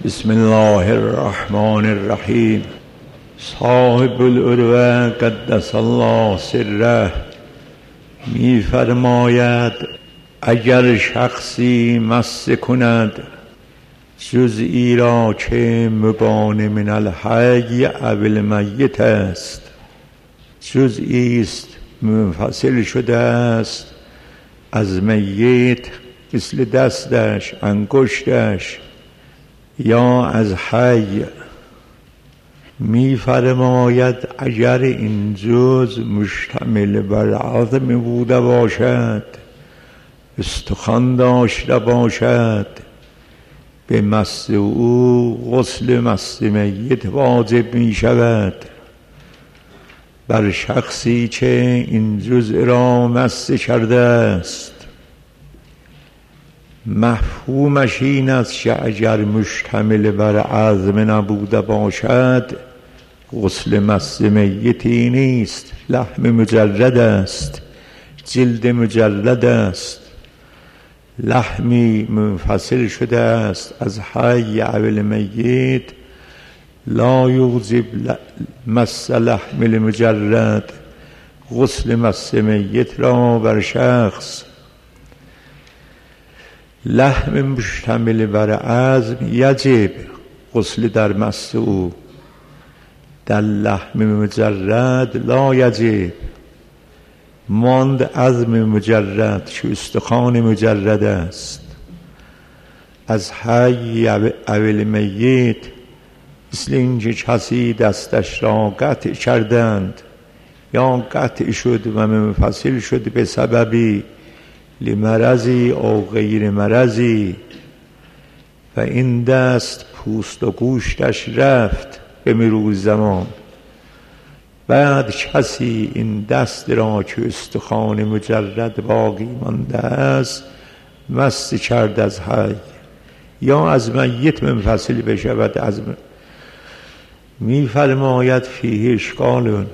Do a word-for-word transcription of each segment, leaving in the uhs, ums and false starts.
بسم الله الرحمن الرحیم. صاحب العروة قدس الله سره می فرماید اگر شخصی مس کند جزئی را که مبان من الحی او المیت است، جزئی است منفصل شده است از میت، مثل دستش، انگشتش، یا از حی. می فرماید اگر این جز مشتمل بر عظم بوده باشد، استخوان داشته باشد، به مس او غسل مس میت واجب می شود. بر شخصی که این جزء را مس کرده است. مفهومش این است که اگر مشتمل بر عظم نبوده باشد غسل مس میتی نیست، لحم مجرد است، جلد مجرد است، لحمی منفصل شده است از حی او المیت، لا یوجب مس لحم المجرد، غسل مس میت را بر شخص. لحم مشتمل بر عظم یجب غسل در مس او، در لحم مجرد لا یجب. ماند عظم مجرد که استخوان مجرد است از حی او المیت، مثل اینکه کسی دستش را قطع کردند یا قطع شد و منفصل شد به سببی لمرضی او غیر مرضی و این دست پوست و گوشتش رفت به مرور زمان، بعد کسی این دست را که استخوان مجرد باقی مانده است مس کرد از حی یا از میت منفصل بشود. از م... می فرماید فیه اشکالون،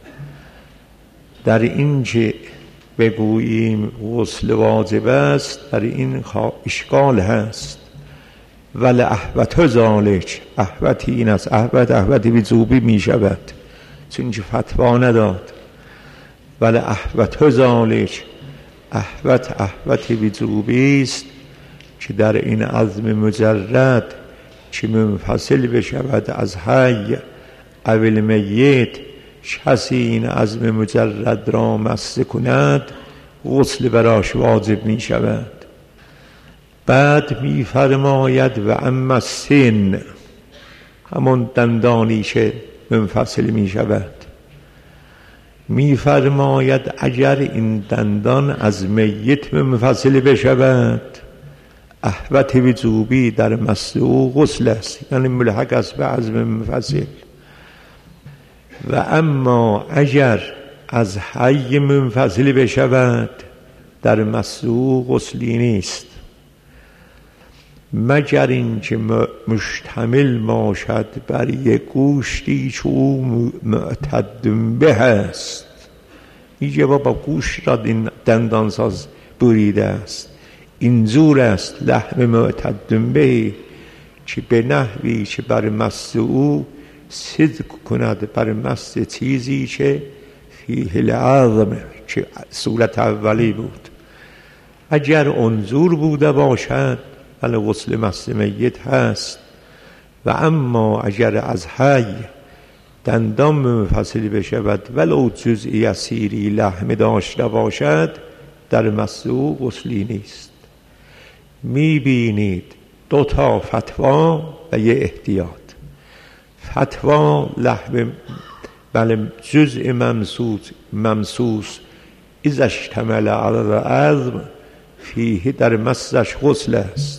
در این که بگوییم غسل واجب است در این اشکال هست. ولی احوت ذالک، احوت این است، احوت احوت وجوبی می شود چون که فتوا نداد. ولی احوت ذالک، احوت احوت وجوبی است که در این عظم مجرد که منفصل بشود از حی او المیت، کسی این عظم مجرد را مس کند غسل براش واجب می شود. بعد می فرماید و اما السن، همون دندانی که منفصل می شود، می فرماید اگر این دندان از میت منفصل بشود احوت وجوبی در مس او غسل است، یعنی ملحق است به عظم منفصل. و اما اگر از حی منفصل بشود در مس او غسلی نیست، مگر اینکه مشتمل باشد بر یک گوشتی که او معتد به است. میگه بابا گوشت را این دندانساز بریده است، اینجور است لحم معتد به که به نحوی که بر مس او صدق کند بر مس چیزی که فیه العظم، که صورت اولی بود. اگر انظور بوده باشد ولی غسل مس میت هست. و اما اگر از حی دندان منفصل بشود ولو جزئی یسیری لحم داشته باشد در مس او غسلی نیست. میبینید دو تا فتوا و یه احتیاط. فتوا لحم بله جزء ممسوس ممسوس اذا اشتمل علی العظم فیه در مسش غسل است.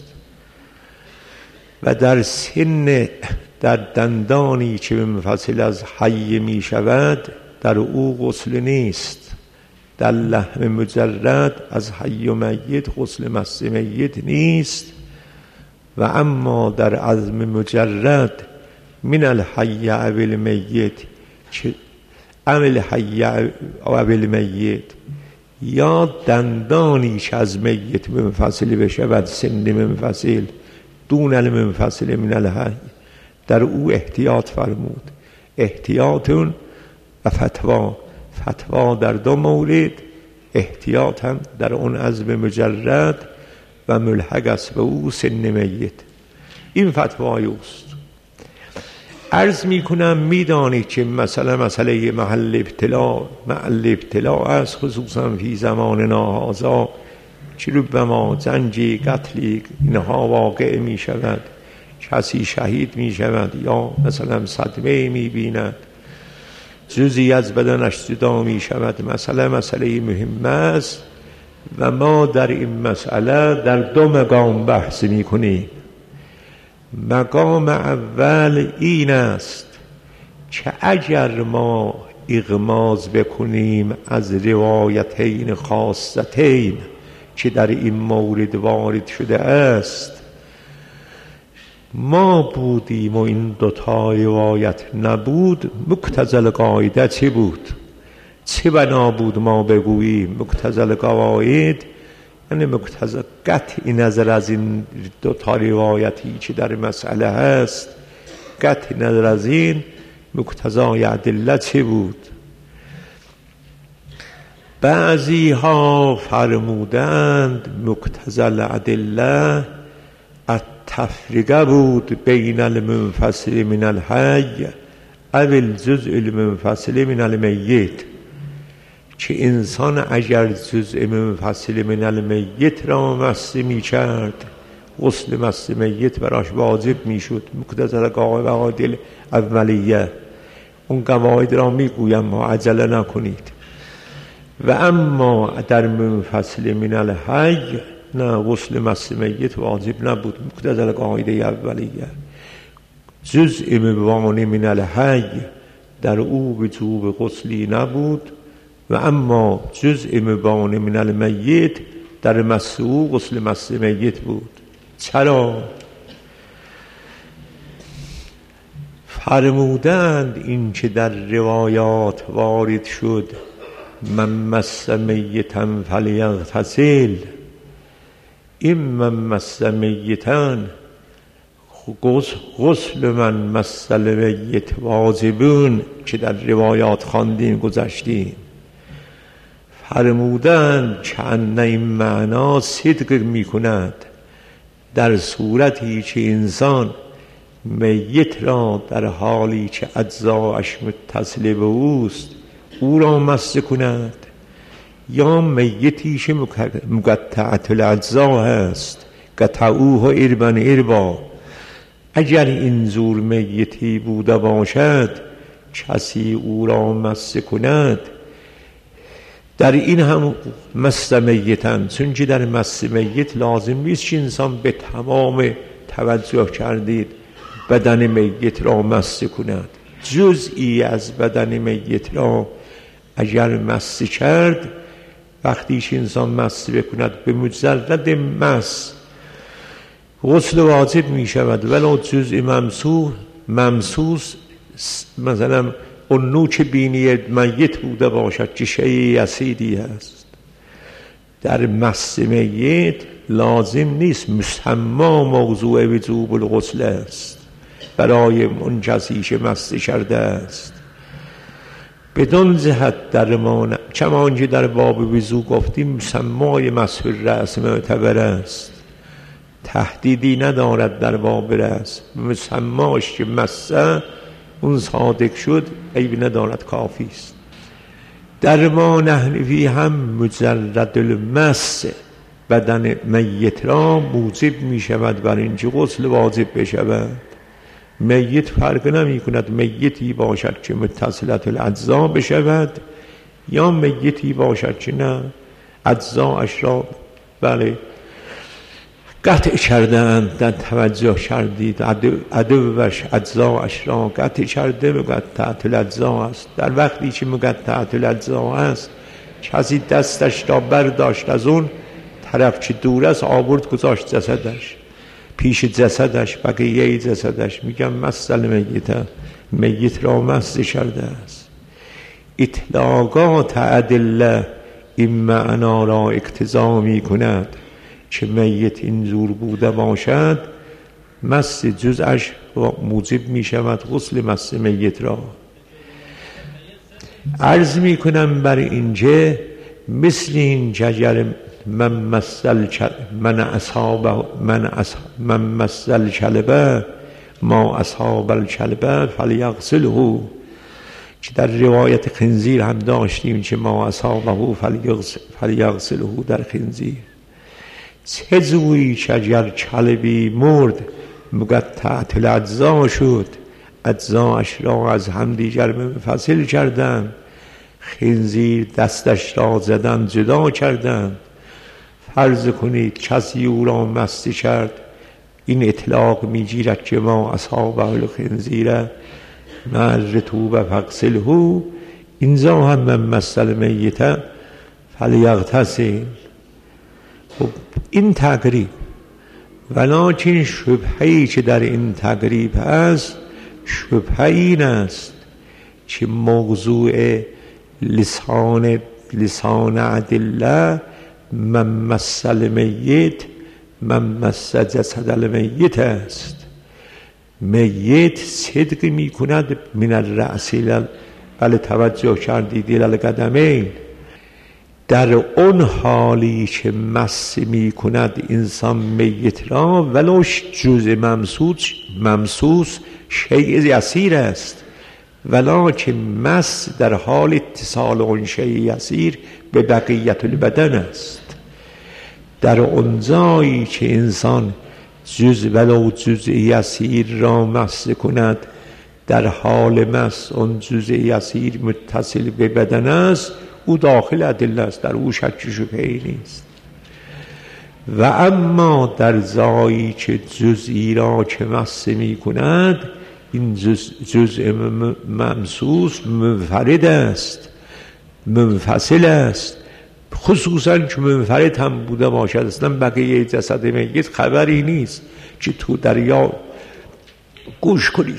و در سن، در دندانی که منفصل از حی می شود در او غسل نیست. در لحم مجرد از حی و میت غسل مس میت نیست. و اما در عظم مجرد من الحی او المیت، که عمل حی او المیت یا دندانی که از میت منفصل بشود، سن منفصل دون المنفصل من الحی، در او احتیاط فرمود. احتیاطون و فتوا، فتوا در دو مورد، احتیاط هم در اون عزم مجرد و ملحق است به او سن میت. این فتوای اوست. عرض می کنم میدانید که مثلا مسئله محل ابتلا محل ابتلا است، خصوصا فی زماننا هذا، چه ربما زنجی قتلی اینها واقع می شود، کسی شهید می شود یا مثلا صدمه می بیند، جزئی از بدنش جدا می شود. مسئله مسئله مهم است و ما در این مسئله در دو مقام بحث می کنیم. مقام اول این است که اگر ما اغماض بکنیم از روایتین خاصتین که در این مورد وارد شده است، ما بودیم و این دوتا روایت نبود، مقتضی القاعده چه بود؟ چه بنا بود ما بگوییم مقتضی القواعد؟ یعنی مقتضی قطع نظر از این دوتا روایتی که در مسئله هست، قطع نظر از این مقتضای ادله چه بود؟ بعضی ها فرمودند مقتضی الادله التفریقه بود بین المنفصل من الحی او الجزء المنفصل من المیت، که انسان اگر جزء منفصل من المیت را مس می کرد، غسل مس میت براش واجب می شد. مقتضی القواعد اولیه، اون قواعد را می گویم ما عجله نکنید. و اما در منفصل من الحی نه، غسل مس میت واجب نبود. مقتضی القاعده اولیه، جزء مبانی من الحی در او وجوب غسلی نبود و اما جزء مبانی من المیت در مس او غسل مس میت بود. چرا؟ فرمودند این که در روایات وارد شد من مس میتا فلیغتسل، این من مس میتا غسل من مس المیت واجبون که در روایات خواندیم گذشتیم. فرمودند که ان این معنا صدق می کند در صورتی که انسان میت را در حالی که اجزاش متصل به اوست او را مس کند، یا میتی که مقطعت الاجزا هست قطعوه اربا اربا. اگر این زور میتی بوده باشد کسی او را مس کند، در این هم مس میتن، چون که در مس میت لازم نیست که انسان به تمام توجه کردید بدن میت را مس کند. جزئی از بدن میت را اگر مس کرد، وقتی که انسان مس بکند به مجرد مس غسل واجب می شود، ولو جزء ممسوح ممسوس مثلا اون نوک بینی میت بوده باشد که شیء یسیری هست. در مس میت لازم نیست، مسما موضوع وجوب الغسل است برای اون کسی که مس کرده است. بدون جهت در ما چمان که در باب وضو گفتیم مسمای مسح الرأس معتبر است، تهدیدی ندارد در باب رأس. مسماش که مسه اون صادق شد عیب ندارد، کافی است. در ما نحنفی هم مجرد المس بدن میت را موجب می شود بر اینکه غسل واجب بشود. میت فرق نمی کند میتی باشد که متصلت الاجزا بشود یا میتی باشد که نه اجزاش را بله قطع کردند. در توجه کردید عدوش اجزاش را قطع کرده، مقطعت الاجزا است. در وقتی که مقطعت الاجزا است کسی دستش را برداشت از اون طرف که دور است آورد گذاشت جسدش پیش جسدش، بقیه جسدش، میگم مسل میت میت را مس کرده است. اطلاقات ادله این معنا را اقتضا می کند که میت اینجور بوده باشد مس جزءش موجب می شود غسل مس میت را. عرض می کنم بر اینجا مثل این جگر من مسل من اصحاب من اصحاب من مسل کلبه ما اصحاب الکلبه فلیغسله، که در روایت خنزیر هم داشتیم که ما اصحابه فلیغسله در خنزیر. چه جویی که اگر کلبی مرد مقطعت الاجزا شد، اجزاش را از همدیگر منفصل کردند، خنزیر دستش را زدن جدا کردند. فرض کنید کسی او را مستی کرد، این اطلاق میگیرد که ما اصحاب الخنزیر مع الرطوبة فاغسله، اینجا هم من مسل میت فلیغتسل. خب این تقریب، ولکن شبهه‌ای که در این تقریب هست شبهه این است که موضوع لسان لسان ادله من مسل میت من مس جسد المیت است. میت صدق می کند من الرأس، بله توجه کردید، الی القدمین. در اون حالی که مس می کند انسان میت را ولوش جزء ممسوس ممسوس شیء یسیر است، ولکن مس در حال اتصال اون شیء یسیر به بقیت البدن است. در اون جایی که انسان جزء ولو جزء یسیر را مس کند، در حال مس اون جزء یسیر متصل به بدن است، او داخل ادله است، در او شک شبهه‌ای نیست. و اما در جایی که جزئی را که مس می کند، این جزء, جزء ممسوس منفرد است، منفصل است، خصوصا که منفرد هم بوده باشد. اصلا بقیه جسد میت خبری نیست که تو دریا گوش کنید،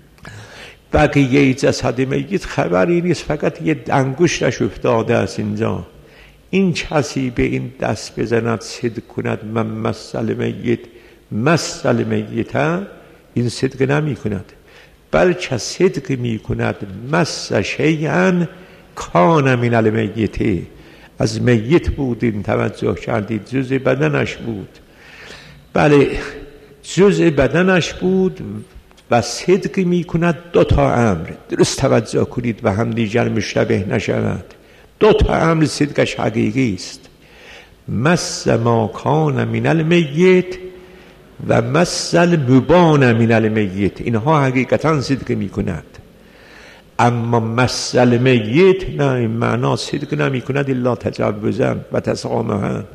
بقیه جسد میت خبری نیست، فقط یه انگشتش افتاده است اینجا. این کسی به این دست بزند صدق کند من مسل میت مسل میت، این صدق نمی کند، بلکه صدق می کند مس شیئا کان من المیت، از میت بود. این توجه کردید، جزء بدنش بود، بله جزء بدنش بود و صدق می کند دو تا امر. درست توجه کنید و هم دیگر مشتبه نشود. دو تا امر صدقش حقیقی است، مس ما کان من المیت و مس المبان من المیت، اینها حقیقتا صدق می کند. اما مس المیت نه، این معنا صدق نمی کند الا تجوزا و تسامحا،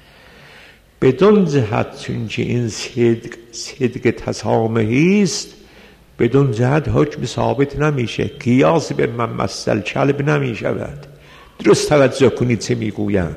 بدون جهت، چون که این صدق صدق تسامحی است، بدون جهت حکم ثابت نمیشه، قیاس به من مس الکلب نمی شود. درست توجه کنید چه میگویم.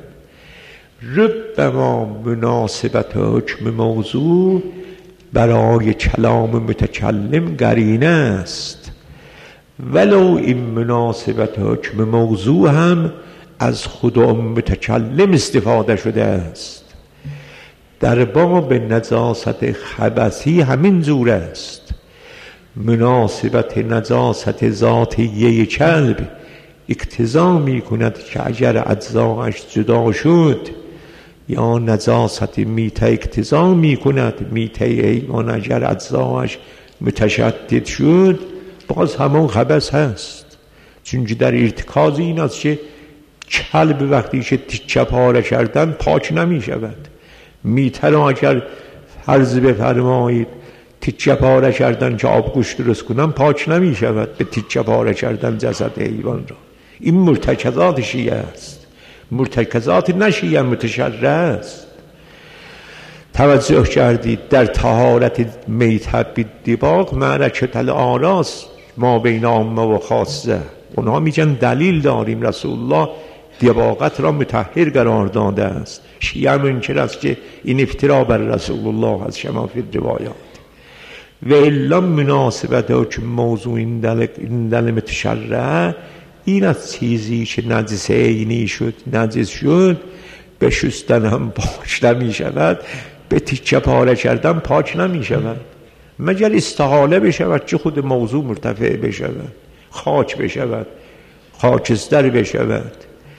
ربما مناسبت حکم موضوع برای کلام متکلم قرینه است، ولو این مناسبت حکم موضوع هم از خود متکلم استفاده شده است. در باب نجاست خبثی همین جور است. مناسبت نجاست ذاتیه کلب اقتضا می کند که اگر اجزاش جدا شد، یا نجاست میته اقتضا می کند میته حیوان اگر اجزاش متشدد شد، باز همون خبث هست. چون در ارتکاز این است که کلب وقتی که تیکه پاره کردن پاک نمی شود. میته را اگر فرض بفرمایید تیکه پاره کردن که آبگوشت درست کنن، پاک نمی شود به تیکه پاره کردن جسد حیوان را. این مرتکزات شیعه است، مرتکزات نشیعه متشرع است. توجه کردید در طهارت میته بالدباغ معرکة الاراس ما بین عامه و خاصه، اونها میگن دلیل داریم رسول الله دباغت را مطهر قرار داده است. شیعه منکر است که این افترا بر رسول الله از شما فی روایات. و الا مناسبت حکم موضوع این دل, این دل متشرع این از چیزی که نجس عینی شد نجس شد، به شستن هم پاک نمی شود، به تیکه پاره کردن پاک نمی شود. مگر استحاله بشود چه خود موضوع مرتفع بشود، خاک بشود، خاکستر بشود.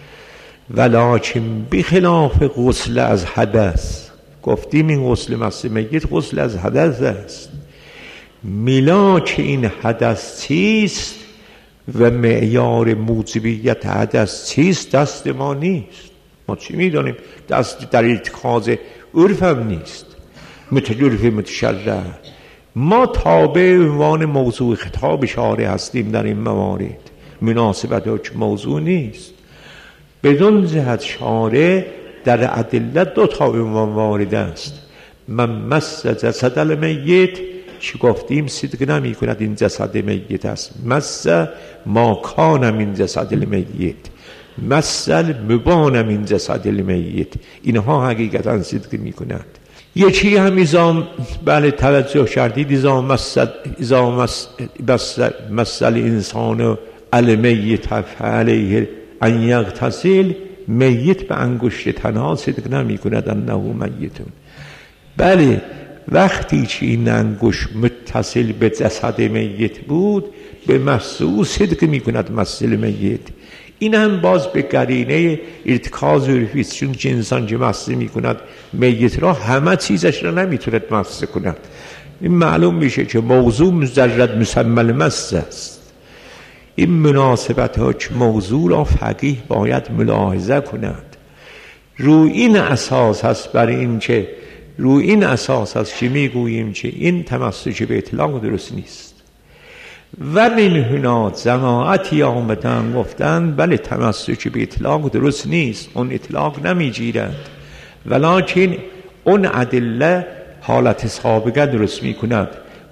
ولکن بخلاف غسل از حدث، گفتیم این غسل مس میت غسل از حدث است. ملاک این حدث چیست و معیار موجبیت حدث چیست دست ما نیست. ما چی میدانیم؟ دست در اتخاذ عرف هم نیست، متعرف متشرع. ما تابع عنوان موضوع خطاب شارع هستیم در این موارد، مناسبت حکم موضوع نیست. بدون جهت شارع در ادله دو تا عنوان وارد است. من مس جسد المیت، چی گفتیم؟ صدق نمی کند این جسد میت است. مس ما کان من جسد المیت، مثل مبان من جسد المیت، اینها حقیقتا صدق می کند. یکی هم ایزام، بله توجه کردید، ایزام مثل ایزام مثل مثل انسان المیت فعلیه ان یغتسل، میت به انگشت تنها صدق نمی کند انه میتون. بله وقتی که این انگشت متصل به جسد میت بود به مسئول صدق می کند مثل میت. این هم باز به قرینه ارتکاز عرفیست، چون که انسان که مس می کند میت را همه چیزش را نمیتوند مس کند. این معلوم میشه که موضوع مجرد مسمى المس است. این مناسبت ها که موضوع را فقیه باید ملاحظه کند. روی این اساس هست، برای این که روی این اساس هست که میگوییم که این تمسک به اطلاق درست نیست. و من هنا جماعتی آمدن گفتن بله تمسک به اطلاق درست نیست، اون اطلاق نمیگیرد، ولکن اون ادله حالت سابقه درست میکند،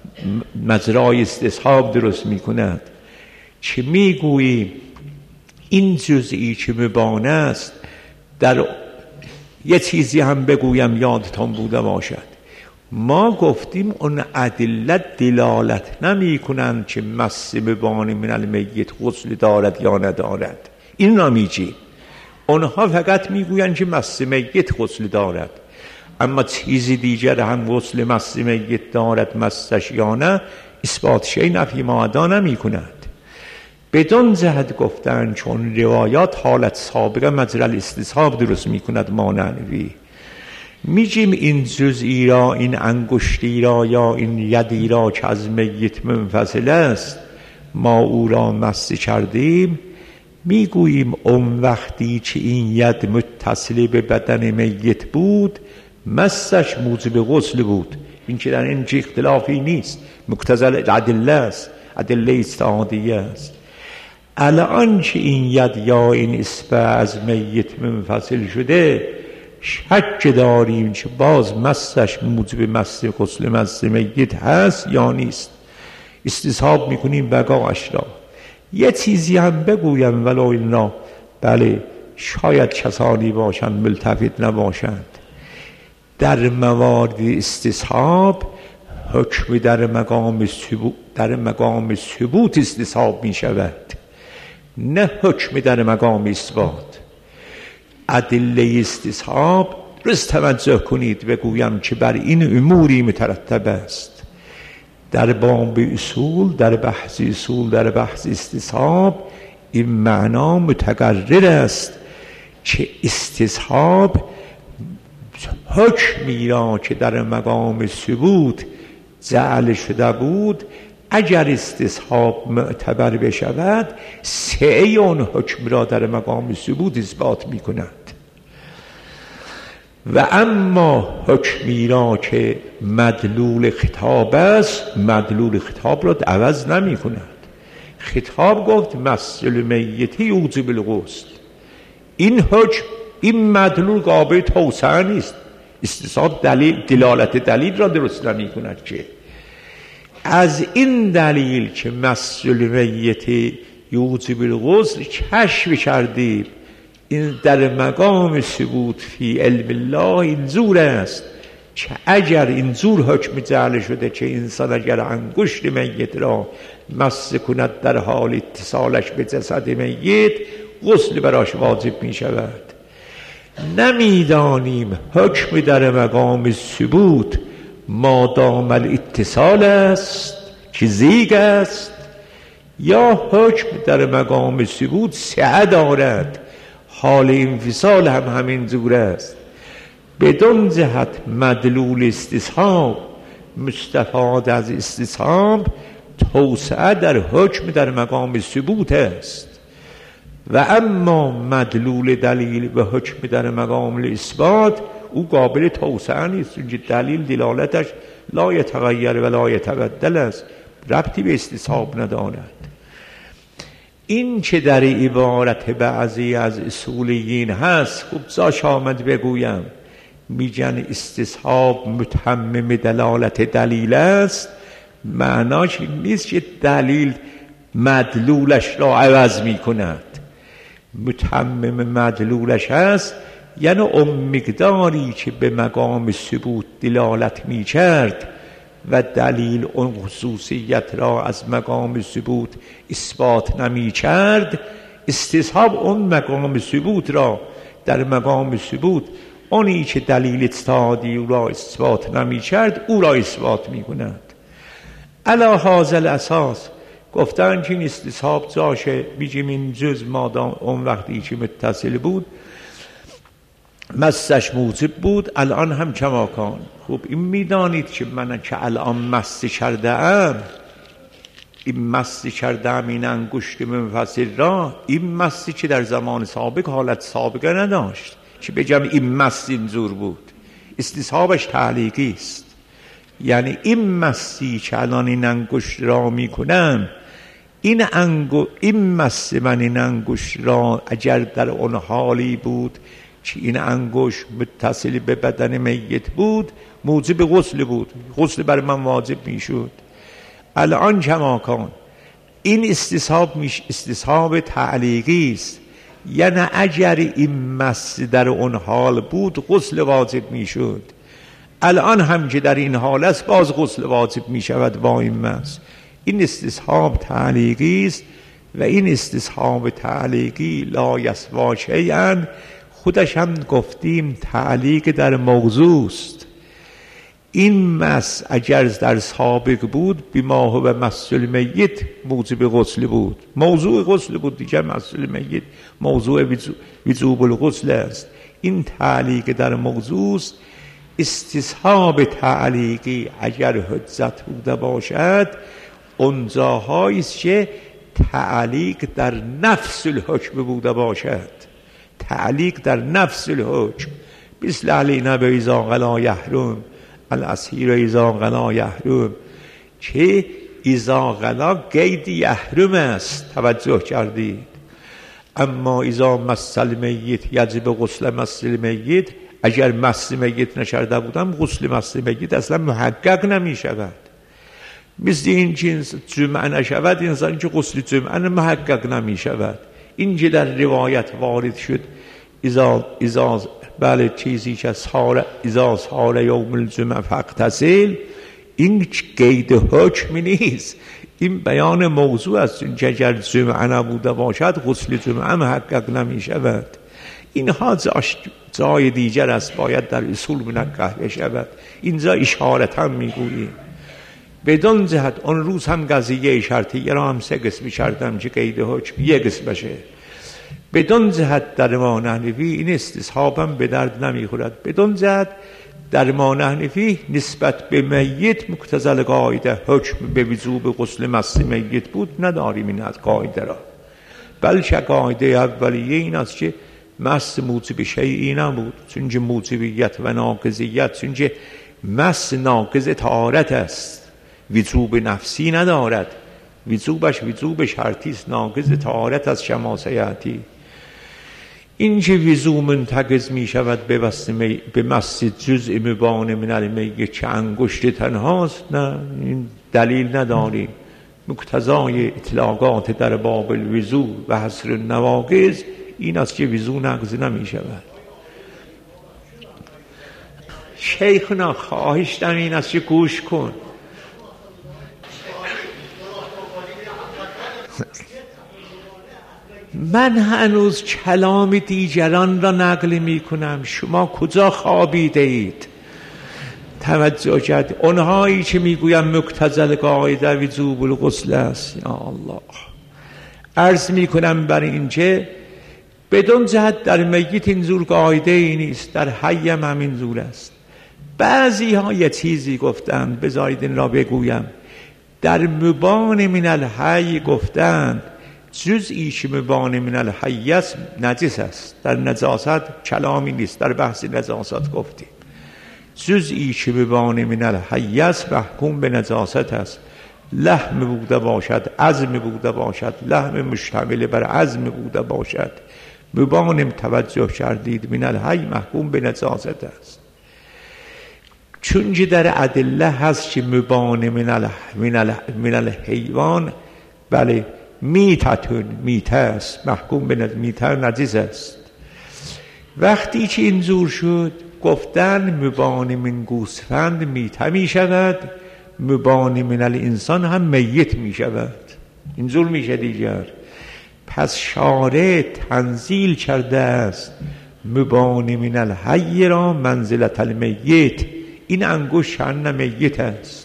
مجرای استصحاب درست میکند. چه میگوییم؟ این جزئی که مبانه است. در یه چیزی هم بگویم یادتان بوده باشد، ما گفتیم اون ادله دلالت نمی کنند که مس مبان من المیت غسل دارد یا ندارد، این نمیگی. اونها فقط میگویند که مس میت غسل دارد، اما چیزی دیگر هم غسل مس میت دارد مسش یا نه اثبات شی نفی معدا نمی کند. بدون جهت گفتن چون روایات حالت سابقه مجرل استصحاب درست می کند مانعوی. میگیم این جزئی را، این انگشتی را یا این یدی را که از میت منفصل است ما او را مس کردیم، میگوییم اون وقتی که این ید متصل به بدن میت بود مسش موجب غسل بود. این که در این اختلافی نیست، مقتضی ادله است، ادله استعادیه است. الان که این ید یا این اصبع از میت منفصل شده شک داریم که باز مسش موجب مس غسل مس میت هست یا نیست، استصحاب میکنیم بقاش را. یه چیزی هم بگویم ولو اینا، بله شاید کسانی باشند ملتفت نباشند، در موارد استصحاب حکم در مقام ثبوت در مقام ثبوت استصحاب می شود، نه حکم در مقام اثبات. ادله استصحاب درست توجه کنید، بگویم که بر این اموری مترتب است. در باب اصول، در بحث اصول، در بحث استصحاب این معنا متقرر است که استصحاب حکمی را که در مقام ثبوت جعل شده بود اگر استصحاب معتبر بشود سعی اون حکم را در مقام ثبوت اثبات می کند. و اما حکمی را که مدلول خطاب است مدلول خطاب را عوض نمی کند. خطاب گفت مس المیت یوجب الغسل، این حکم این مدلول قابل توسعه نیست، استصحاب دلیل دلالت دلیل را درست نمی کند. که از این دلیل که مس المیت یوجب الغسل کشف کردیم این در مقام ثبوت فی علم الله اینجور است که اگر اینجور حکم جعل شده که انسان اگر انگشت میت را مس کند در حال اتصالش به جسد میت غسل براش واجب می شود. نمیدانیم حکم در مقام ثبوت مادام الاتصال است که زیگ است، یا حکم در مقام ثبوت سعه دارد، حال انفصال هم همین زور است. بدون جهت مدلول استصحاب مستفاد از استصحاب توسعه در حکم در مقام ثبوت است. و اما مدلول دلیل و حکم در مقام اثبات او قابل توسعه نیست، چون دلیل دلالتش لا یتغیر و لا یتبدل است، ربطی به استصحاب ندارد. این چه در عبارت بعضی از اصولیین هست، خوب زاش آمد بگویم، میگن استصحاب متمم دلالت دلیل است. معناش این نیست که دلیل مدلولش را عوض می کند. متمم مدلولش هست یعنی اون مقداری که به مقام ثبوت دلالت می کرد و دلیل اون خصوصیت را از مقام ثبوت اثبات نمی کرد، استصحاب اون مقام ثبوت را در مقام ثبوت اونی که دلیل اجتهادی او را اثبات نمی کرد او را اثبات می کند. علی هذا الاساس گفتن که این استصحاب جاشه بیجیم این جز مادام اون وقتی که متصل بود مستش موجب بود، الان هم کماکان. خوب این میدانید که من که الان مست کرده ام، این مست کرده ام این انگشت منفصل را، این مستی که در زمان سابق حالت سابقه نداشت که بگم این مست اینجور بود. استصحابش تعلیقی است، یعنی این مستی که الان این انگشت را میکنم، این انگو این مست من این انگشت را اگر در اون حالی بود که این انگشت متصل به بدن میت بود موجب غسل بود، غسل بر من واجب میشد. الان کماکان این استصحاب میش استصحاب تعلیقی است، یعنی اگر این مست در اون حال بود غسل واجب میشد. الان هم که در این حال است باز غسل واجب میشود با این مست. این استصحاب تعلیقی است و این استصحاب تعلیقی لا یسوا شیئا، خودش هم گفتیم تعلیق در موضوع است. این مس اگر در سابق بود بما هو مس المیت موجب غسل بود، موضوع غسل بود دیگه. مس المیت موضوع وجوب الغسل است. این تعلیق در موضوع است. استصحاب تعلیقی اگر حجت بوده باشد اونجاهایی است که تعلیق در نفس الحکم بوده باشد، تعلیق در نفس الحکم، مثل علینا به ایزا غلا یحرم الاسیر ایزا غلا یحرم، که ایزا غلا قید یحرم است، توجه کردید. اما ایزا مس المیت یجب غسل مس المیت، اگر مس میت نشرده بودم غسل مس میت اصلا محقق نمی شود. مثل این جنس جمعه نشود انسان که غسل جمعه محقق نمی شود. اینجا در روایت وارد شد ایزا ایزا بله چیزی که سال ایزا سال یوم الجمعه فاغتسل، این قید حکم نیست، این بیان موضوع است. این اگر جمعه نبوده باشد غسل جمعه محقق نمی شود. اینها جای دیگر است، باید در اصول منقح بشود. اینجا اشارتا میگوییم. بدون جهت اون روز هم قضیه شرطیه را هم سه قسم کردم که قید حکم یک قسم بشه. بدون جهت در ما نحنفی این استصحابم به درد نمیخورد. بدون جهت در ما نحنفی نسبت به میت مقتضی قاعده حکم به وجوب غسل مس میت بود نداریم این از قاعده را، بلکه قاعده اولیه این است که مس موجب شیئی نبود، چون موجبیت و ناقضیت، چون مس ناقض طهارت است، وجوب نفسی ندارد، وجوبش وجوب شرطی است، ناقض طهارت از شما سیاتی. این که وضو منتقض می شود به مس جزء مبان من المیت که انگشت تنهاست، نه این دلیل نداریم. مقتضای اطلاقات در باب الوضو و حصر النواقض این است که وضو نقض نمی شود. شیخنا خواهشتم این است که گوش کن. من هنوز کلام دیگران را نقل می کنم، شما کجا خوابیده اید؟ توجه کرد. اونهایی که میگویم مقتضل قاعده وجوب الغسل است، یا الله، عرض میکنم بر اینکه بدون جهت در میت اینجور قاعده ای نیست، در حی هم همین جور است. بعضی ها یه چیزی گفتند، بذارید این را بگویم. در مبان من الحی گفتند جزئی که مبان من الحی است نجس است، در نجاست کلامی نیست، در بحث نجاست گفتیم جزئی که مبان من الحی است محکوم به نجاست است. لحم بوده باشد، عظم بوده باشد، لحم مشتمل بر عظم بوده باشد، مبانم توجه کردید من الحی محکوم به نجاست است. چون که در ادله هست که مبان من ال من ال من الحیوان، بله میتتون میته است، محکوم به میته نجس است. وقتی که اینجور شد گفتن مبان من گوسفند میته می شود، مبان من الانسان هم میت می شود، اینجور میشه دیگر. پس شارع تنزیل کرده است مبان من الحی را منزلت المیت، این انگشت شأن میت است.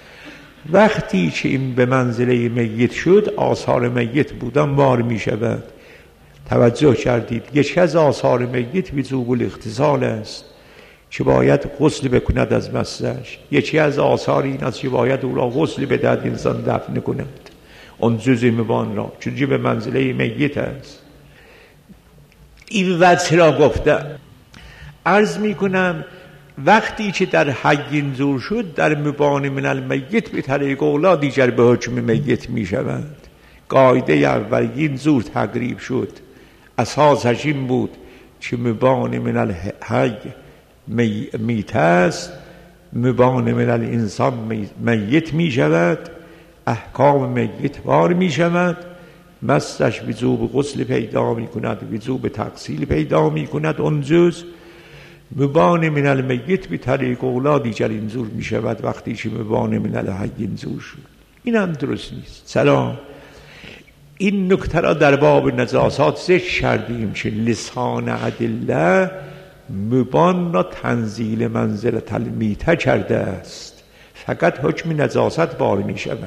وقتی که این به منزله میت شد آثار میت بودن وار می شود. توجه کردید یکی از آثار میت وجوب الاغتسال است که باید غسل بکند از مسش. یکی از آثار این است که باید او را غسل بدهد انسان دفن کند اون جزء مبان را، چون به منزله میت است. این وجه را گفته. عرض می کنم وقتی که در حی اینجور شد در مبان من المیت به طریق اولا دیگر به حکم میت می شود. قاعده اول اینجور تقریب شد، اساسش این بود که مبان من الحی میت است، مبان من الانسان میت می شود، احکام میت وار می شود، مستش وجوب غسل پیدا می کند، وجوب تغسیل پیدا می کند. اون جز مبان من المیت به طریق اولا دیگر اینجور می شود وقتی که مبان من الحی اینجور شد. این هم درست نیست. سلام. این نکته را در باب نجاسات ذکر کردیم که لسان ادله مبان را تنزیل منزلت المیته کرده است، فقط حکم نجاست وار می شود،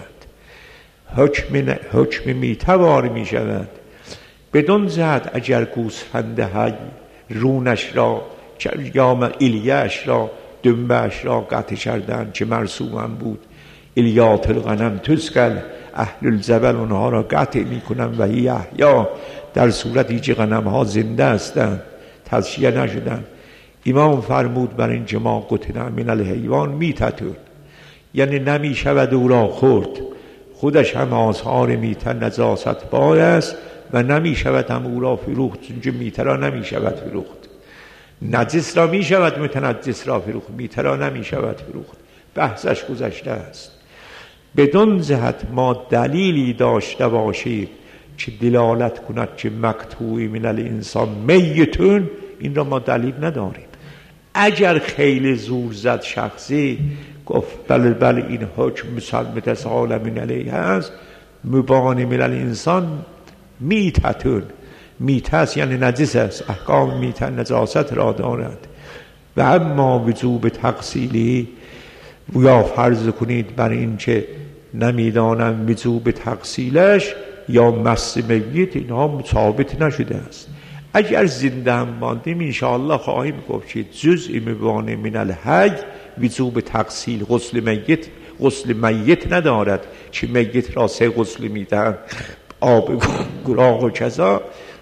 حکم, حکم میته وار می شود. بدون جهت اگر گوسفند حی رونش را یا ایلیه‌اش را دنبه‌اش را قطع کردن که مرسوم هم بود، الیات الغنم تسقل، اهل الجبل اونها را قطع می کنن و هی احیا، در صورتی که غنم ها زنده هستند تزکیه نشدن. امام فرمود بر این جماع قطع من الحیوان میتتون، یعنی نمی شود او را خورد، خودش هم آثار میته نجاست بار است و نمی شود هم او را فروخت، چون میته را نمی شود فروخت. نجس را می شود متنجس را فروخت، میته را نمی شود فروخت، بحثش گذشته است. بدون جهت ما دلیلی داشته باشیم که دلالت کند که مقطوع من الانسان میتون، این را ما دلیل نداریم. اگر خیلی زور زد شخصی گفت بله بله این حکم مسلمت از عالمین علیه هست، مبان من الانسان میتتون، میتست یعنی نجس است، احکام میته نجاست را دارد. و اما وجوب تغسیلی یا فرض کنید بر این که نمیدانم وجوب تغسیلش یا مس میت، اینها ثابت نشده است. اگر زنده هم ماندیم انشاءالله خواهیم گفت که جزء مبان من الحی وجوب تغسیل غسل میت غسل میت ندارد که میت را سه غسل میدن، آب گراغ و کذا.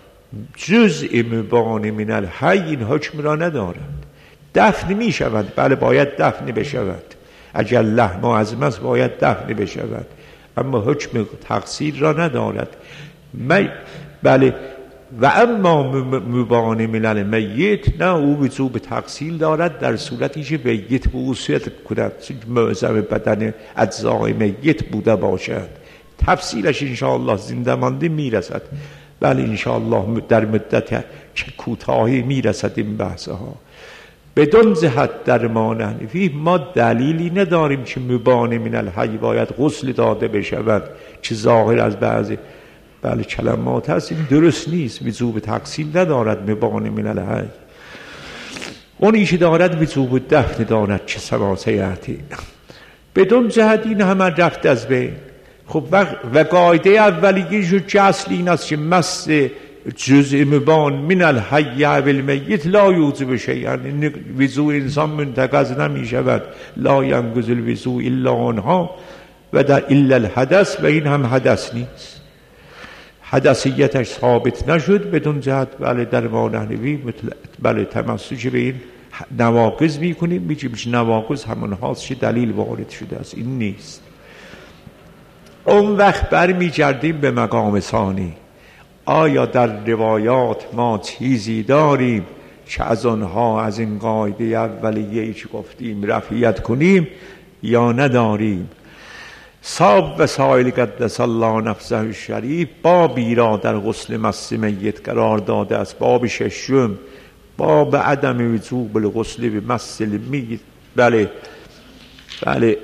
جزء مبان من الحی این حکم را ندارد. دفن می شود، بله باید دفن بشود، اگر لحم و عظم است باید دفن بشود، اما حکم تغسیل را ندارد. می بله. و اما مبان من المیت نه، او وجوب تغسیل دارد در صورتی که میت به او صدق کند، معظم بدن اجزای میت بوده باشد. تفصیلش انشاءالله زنده مانده میرسد، بله انشاءالله در مدت کوتاهی میرسد این بحث ها. بدون جهت در ما حنفی ما دلیلی نداریم که مبان من الحی باید غسل داده بشود، که ظاهر از بعضی بله کلمات هست این درست نیست. وجوب تغسیل ندارد مبان من الحی. اونی که دارد وجوب دفن دارد چه سماسیتی. بدون جهت این همه رفت از بین. خب و قاعده اولیه جو اصلی این است که مس جزء مبان من الحی و المیت لا یوجب شیئا. وضو انسان منتقض نمی شود، لا ینقض الوضو الا آنها و در الا الحدث، و این هم حدث نیست، حدثیتش ثابت نشد بدون جهت. بله در ما نحوی بله تمسک به این نواقض میکنیم، میگیم نواقض همون هاست که دلیل وارد شده است، این نیست. اون وقت برمیگردیم به مقام ثانی. آیا در روایات ما چیزی داریم که از آنها از این قاعده اولیه‌ای که گفتیم رفعیت کنیم یا نداریم؟ صاحب وسائل قدس الله نفسه الشریف بابی را در غسل مس میت قرار داده است، باب ششم، باب عدم وجوب الغسل به مس المیت. بله بله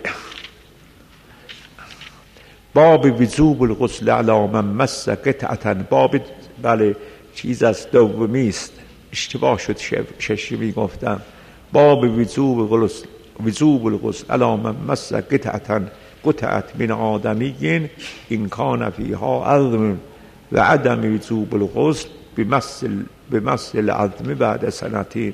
باب وجوب الغسل علی من مس قطعة، باب بله چیز از دومی است، اشتباه شد ششمی گفتم. باب وجوب الغسل وجوب الغسل علی من مس قطعة قطعت من آدمی این کان فیها عظم و عدم وجوب الغسل بمس العظم بعد سنتین.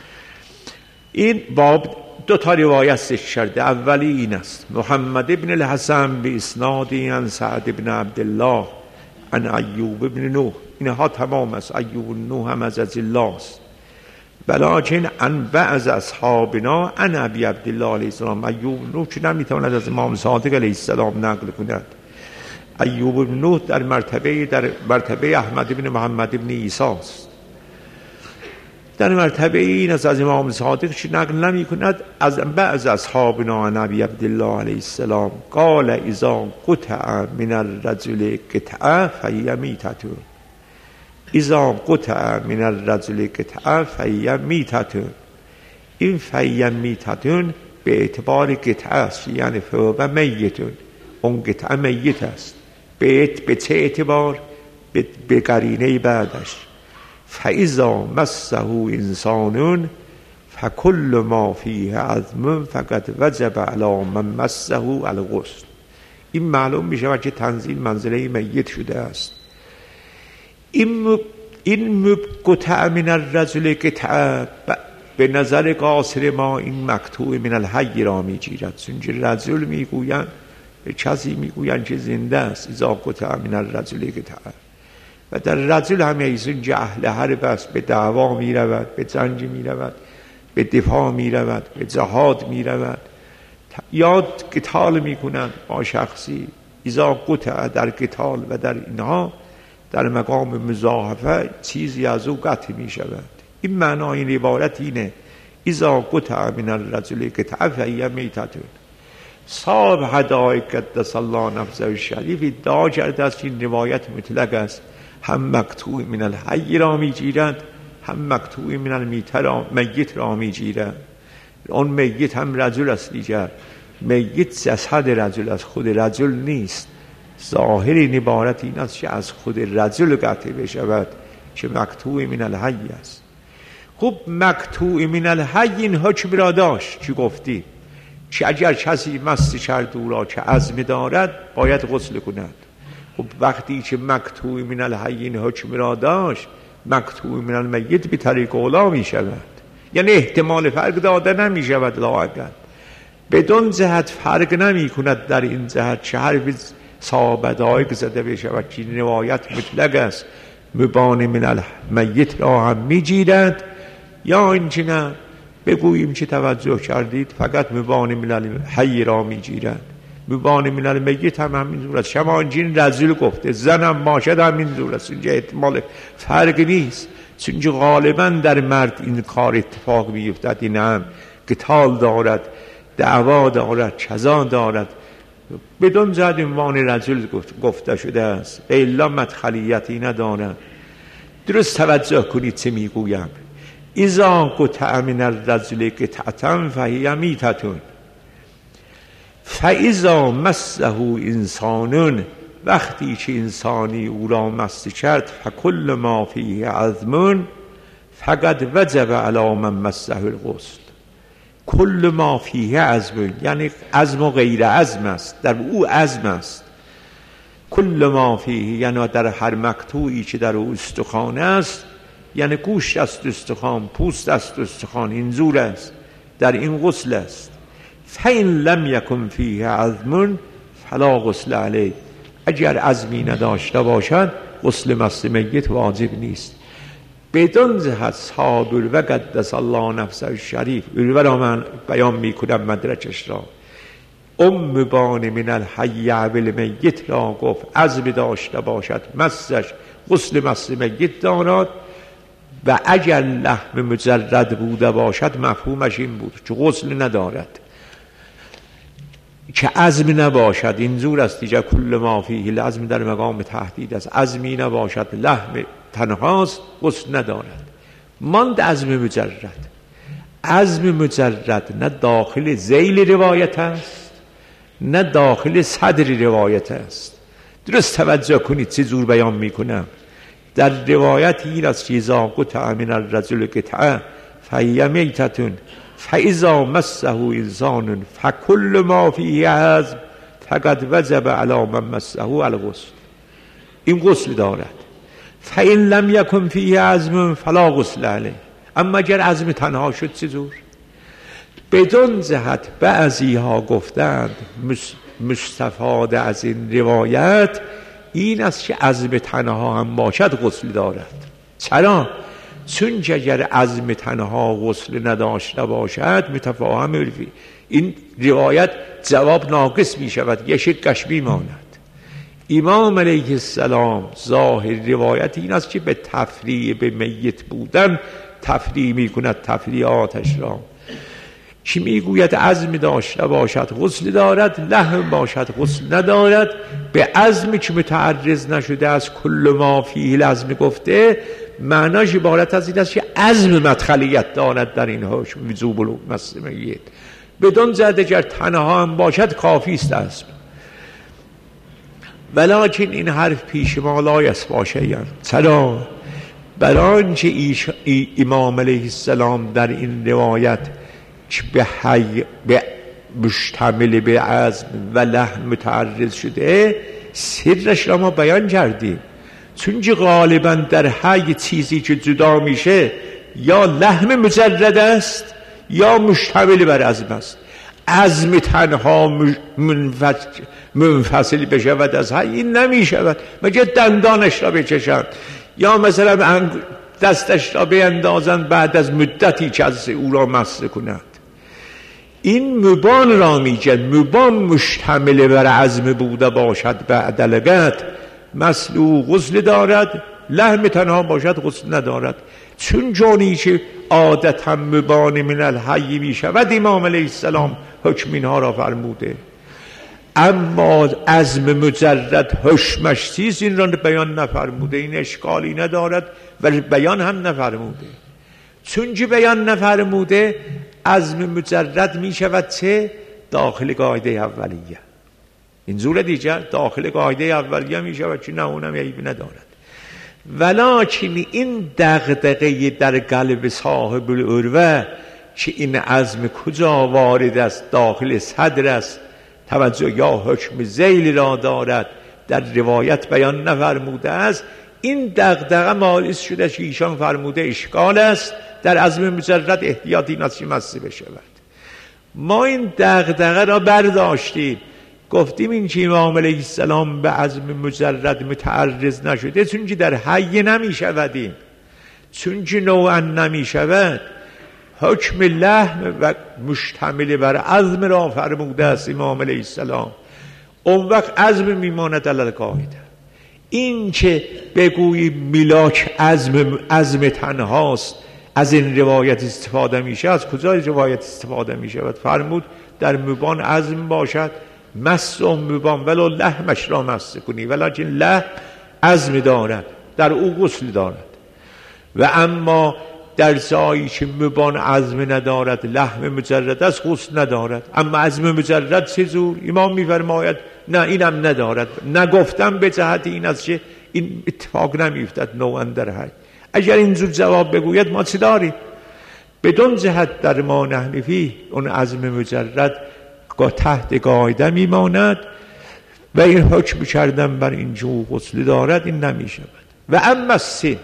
این باب دو تا روایت ذکر کرده. اولی این است: محمد ابن الحسن به اسنادی عن سعد ابن عبدالله عن ایوب ابن نوح. اینها تمام است، ایوب نوح هم از از الله است، بلکن عن بعض اصحابنا عن ابی عبدالله علیه السلام. ایوب نوح که نمیتواند از امام صادق علیه السلام نقل کند. ایوب نوح در مرتبه در مرتبه احمد ابن محمد ابن عیسی است. در مرتبه این از از امام صادق چی نقل نمی کند. از بعض اصحابنا نبی عبدالله علیه السلام قال اذا قطع من الرجل قطعه فهی میتة، اذا قطع من الرجل قطعه فهی میتة. این فهی میتة به اعتبار قطعه است، یعنی فهو میتون، اون قطعه میت است. به چه اعتبار؟ به قرینه بعدش. فاذا مسه انسان فکل ما فیه عظم فقد وجب علی من مسه الغسل. این معلوم می شود که تنزیل منزله میت شده است. این این قطع من الرجل قطعه به نظر قاصر ما این مقطوع من الحی را می گیرد، چون رجل می گویند کسی می گویند که زنده است. اذا قطع من الرجل قطعه، و در رجل همه ایزون که اهل حرب است، به دعوا می رود، به جنگ می رود، به دفاع می رود، به جهاد می رود، یا قتال می کنند با شخصی. اذا قطع در قتال و در اینها در مقام مزاحفه چیزی از او قطع می شود. این معنای این عبارت اینه: اذا قطع من الرجل قطعه فهی میتة. صاحب هدایق قدس الله نفسه الشریف ادعا کرده است که این روایت مطلق است، هم مقطوع من الحی را می گیرد، هم مقطوع من المیت را میت را می گیرد. اون میت هم رجل است دیگر، میت جسد رجل است، خود رجل نیست. ظاهر این عبارت این است که از خود رجل قطع بشود که مقطوع من الحی است. خب مقطوع من الحی این حکم را داشت که گفتی که اگر کسی مست کرد او را که عزم دارد باید غسل کند. خب وقتی که مقطوع من الحی این حکم را داشت، مقطوع من المیت به طریق اولا می شود، یعنی احتمال فرق داده نمی شود. لااقل بدون جهت فرق نمی کند در این جهت چه حرف صاحب هدایق زده بشود که این روایت مطلق است، مبان من المیت را هم می گیرد، یا اینکه نه بگوییم که توجه کردید فقط مبان من الحی را می گیرد. مبان من المیت هم همین زور است. شما اینجین رجل گفته، زنم باشد همین زور است، اینجا احتمال فرق نیست، چون غالبا در مرد این کار اتفاق بیفتد. این هم قتال دارد، دعوا دارد، کذا دارد، بدون جهت عنوان رجل گفته شده است، الا مدخلیتی ندارد. درست توجه کنید چه میگویم: اذا قطع من الرجل قطعة فهی میتة فاذا مسه انسان، وقتی که انسانی او را مس کرد، فکل ما فیه عظم فقد وجب علی من مسه الغسل. کل ما فیه عزم، یعنی عزم و غیر عزم است، در او عزم است. کل ما فیه یعنی در هر مقطوعی که در او استخوان است، یعنی گوشت است استخوان، پوست است استخوان، این زور است، در این غسل است. فإن لم یکن فیه عزم فلا غسل علیه. اگر عزمی نداشته باشد غسل مست میت واجب نیست. بدون جهت صابر و قدس الله نفسه الشریف، اول را من بیان میکنم مدرکش را. ام بان من الحی بالمیت را گفت عزم داشته باشد مستش غسل مست میت دارد، و اگر لحم مجرد بوده باشد مفهومش این بود که غسل ندارد، که عزم نباشد. این زور است دیگه. کل ما فیه العزم در مقام تهدید است. عزمی نباشد، لحم تنهاست، غسل ندارد. ماند عزم مجرد. عزم مجرد نه داخل ذیل روایت است نه داخل صدر روایت است. درست توجه کنید چه زور بیان میکنم. در روایت این است که اذا قطع من الرجل قطعه فهی میتة فاذا مسه انسان فکل ما فیه عزم فقد وجب علی من مسه الغسل. این غسل دارد. فإن لم یکن فیه عزم فلا غسل علیه. اما اگر عزم تنها شد چه زور؟ بدون جهت بعضی ها گفتند مستفاد از این روایت این است که عزم تنها هم باشد غسل دارد. چرا؟ چون اگر عزم تنها غسل نداشته باشد متفاهم الفی، این روایت جواب ناقص می شود، یه شکش می ماند. امام علیه السلام ظاهر روایت این است که به تفریع به میت بودن تفریع می کند، تفریعاتش را که می گوید عزم داشته باشد غسل دارد، لحم باشد غسل ندارد. به عزمی که متعرض نشده از کل ما فیه العزم گفته، معناش عبارت از این است که عزم مدخلیت دارد در این حکم وجوب مس میت. بدون زد اگر تنها هم باشد کافی است عزم. ولیکن این حرف پیش ما لایس باشه. یعنی چرا؟ برای آنچه امام علیه السلام در این روایت که به حی به مشتمل به عزم و لحم متعرض شده سرش را ما بیان کردیم. چون که غالبا در حی چیزی که جدا میشه یا لحم مجرد است یا مشتمل بر عزم است. عزم تنها منفصل بشود از حی این نمیشود، مگر دندانش را بچشند یا مثلا دستش را بیندازند بعد از مدتی که از او را مس کنند. این مبان را میگن. مبان مشتمل بر عزم بوده باشد بعد لگت مثل او غسل دارد، لحم تنها باشد غسل ندارد. چون جانی که عادتا مبان من الحی می شود امام علیه السلام حکم اینها را فرموده. اما عزم مجرد حکمش چیز این را بیان نفرموده. این اشکالی ندارد و بیان هم نفرموده. چون که بیان نفرموده عزم مجرد می شود چه؟ داخل قاعده اولیه. این زور دیگر داخل قاعده اولیه می شود چه؟ نه اونم عیب ندارد. ولیکن این دغدغه در قلب صاحب العروه که این عزم کجا وارد است، داخل صدر است، توجه یا حکم ذیل را دارد، در روایت بیان نفرموده است. این دغدغه باعث شده که ایشان فرموده اشکال است در عزم مجرد احتیاطی نسی مسی بشود. ما این دغدغه را برداشتیم، گفتیم این که امام علیه السلام به عزم مجرد متعرض نشده چون که در حی نمی شودیم، چون که نوعا نمی شود. حکم لحم و مشتمل بر عزم را فرموده است امام علیه السلام. اون وقت عزم میماند علی القاعده. این که بگویی ملاک عزم عزم تنهاست از این روایت استفاده میشه، از کجا روایت استفاده میشه؟ فرمود در مبان عزم باشد مس و مبان ولو لحمش را مس کنی، ولیکن لحم عزم دارد، در او غسل دارد. و اما در جایی که مبان عزم ندارد، لحم مجرد است، غسل ندارد. اما عزم مجرد چه زور؟ امام میفرماید نه اینم ندارد. نگفتم به جهت این است که این اتفاق نمیفتد نوعا در حی. اگر اینجور جواب بگوید ما چی داریم؟ بدون جهت در ما نحن فیه، اون عزم مجرد تحت قاعده میماند و این حکم کردن بر این جو غسل دارد، این نمی شود. و اما السن،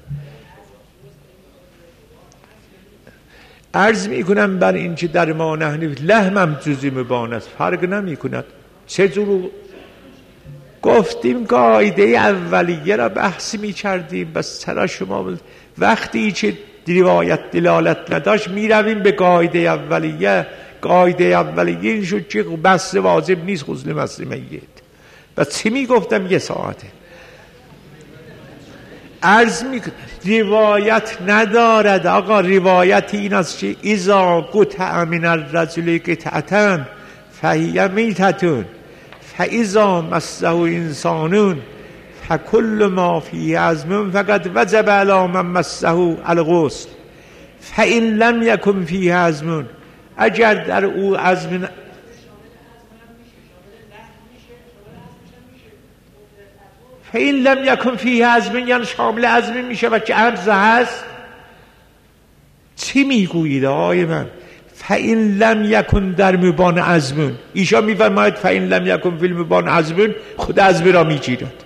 عرض می کنم بر این که در ما نحن لحم هم جزی مبان است، فرق نمی کند. چجور گفتیم؟ قاعده اولیه را بحث می کردیم، بس چرا شما وقتی که روایت دلالت نداشت می رویم به قاعده اولیه؟ قاعده اولیه این شد که بس واجب نیست غسل مس میت. بس چی می گفتم؟ یه ساعته عرض می روایت ندارد آقا. روایت این است که اذا قطع من الرجل قطعة فهی میتة فاذا مسه انسان فکل ما فیه عزم فقد وجب علی من مسه الغسل فان لم یکن فیه عزم، اگر در او عزم فین لم یکن فیه عزم یعنی شامل عزم میشه و که عرض هست. چی میگویید آقای من؟ فین لم یکن در مبان عزم، ایشا میفرماید فین لم یکن فی المبان عزم، خود عزم را میگیرد.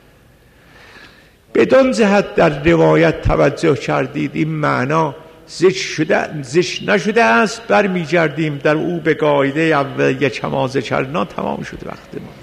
بدون جهت در روایت توجه کردید این معنا زش شده زش نشده است، برمیگردیم در او به قاعده اول یک کما ذکرنا. تمام شد وقت ما.